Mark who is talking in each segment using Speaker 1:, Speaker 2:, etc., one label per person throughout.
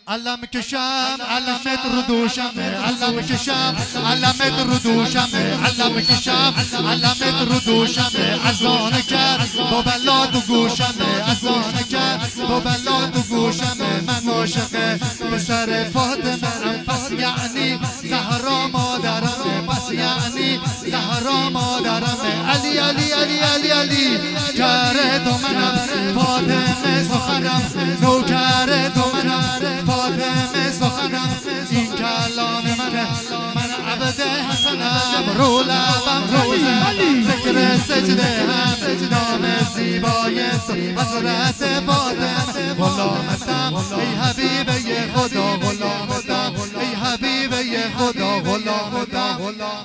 Speaker 1: علم کشم علمت رو دوشمه، علم کشم علمت رو دوشمه، علم کشم علمت رو دوشمه. اذان کرد با بلا تو گوشمه، اذان کرد با بلا تو گوشمه. من عاشق پسر فاطمه ام، پس یعنی زهرا مادرمه، پس یعنی زهرا مادرمه. علی علی علی علی علی کار تو منم، فاطمه سخنم، نوکر تو منم، فاطمه سخنم. این کلام منه، من عبد حسنم، رو لبم روزه ذکر سجده هم، نام زیبای حضرت فاطمه. غلامتم ای حبیبه خدا، غلامتم ای حبیبه خدا، غلامتم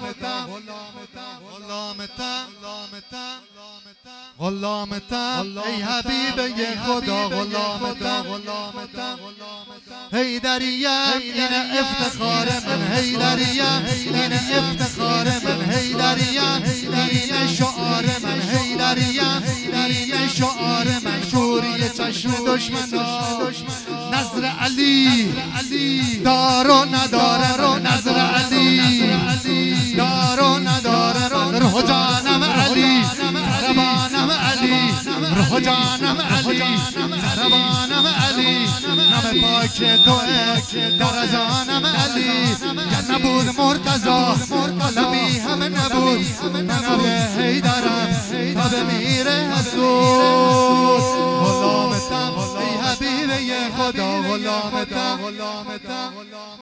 Speaker 1: غلامتم ای حبیبه خدا، غلامتم حیدریم این افتخار من، حیدریم این افتخار من، حیدریم این شعار من، حیدریم این شعار من. شوری چشم دشمنان نظر علی دار و نداره رو، نظر علی دار و نداره رو. روح جانم علی تربانم علی، روح جانم علی تربانم علی. نام پاک توه در ازانم علی، گر نبود مرتضی